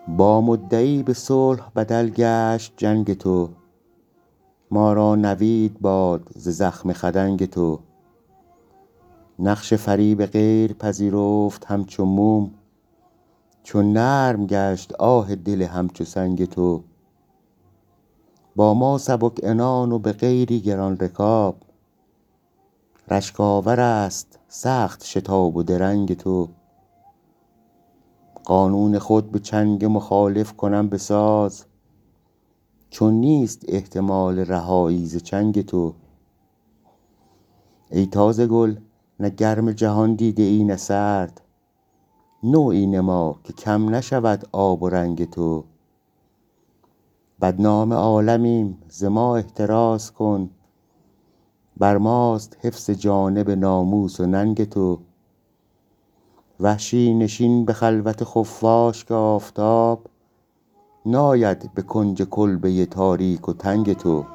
با مدعی به صلح بدل گشت جنگ تو، ما را نوید باد ز زخم خدنگ تو. نقش فریب غیر پذیرفت همچو موم، چون نرم گشت آه دل همچو سنگ تو. با ما سبک عنان و به غیری گران رکاب، رشک آور است سخت شتاب و درنگ تو. قانون خود به چنگ مخالف کنم به ساز، چون نیست احتمال رهایی ز چنگ تو. ای تازه گل نه گرم جهان دیده ای نه سرد، نوعی نما که کم نشود آب و رنگ تو. بدنام عالمیم ز ما احتراز کن، بر ماست حفظ جانب ناموس و ننگ تو. وحشی نشین به خلوت خفاش که آفتاب، ناید به کنج کلبه تاریک و تنگ تو.